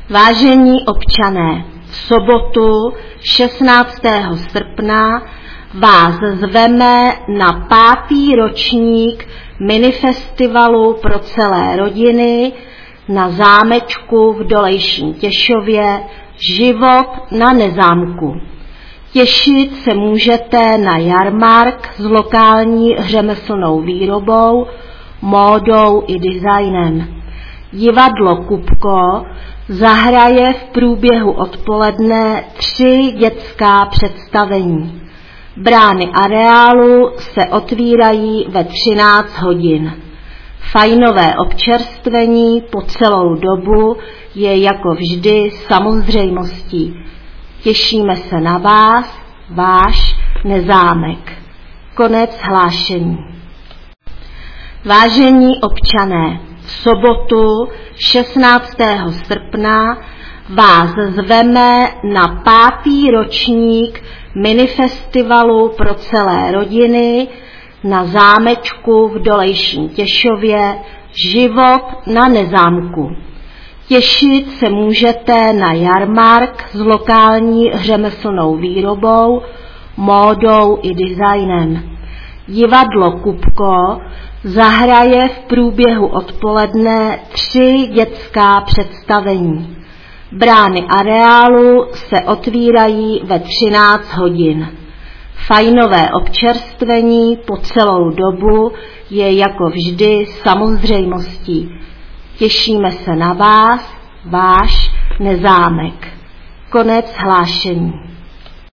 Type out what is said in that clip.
Vážení občané, v sobotu 16. srpna vás zveme na 5. ročník minifestivalu pro celé rodiny na zámečku v Dolejším Těšově Život na Nezámku. Těšit se můžete na jarmark s lokální řemeslnou výrobou, módou i designem. Divadlo Kupko zahraje v průběhu odpoledne 3 dětská představení. Brány areálu se otvírají ve 13 hodin. Fajnové občerstvení po celou dobu je jako vždy samozřejmostí. Těšíme se na vás, váš Nezámek. Konec hlášení. Vážení občané, v sobotu 16. srpna vás zveme na 5. ročník minifestivalu pro celé rodiny na zámečku v Dolejším Těšově Život na Nezámku. Těšit se můžete na jarmark s lokální řemeslnou výrobou, módou i designem. Divadlo Kupko zahraje v průběhu odpoledne 3 dětská představení. Brány areálu se otvírají ve 13 hodin. Fajnové občerstvení po celou dobu je jako vždy samozřejmostí. Těšíme se na vás, váš Nezámek. Konec hlášení.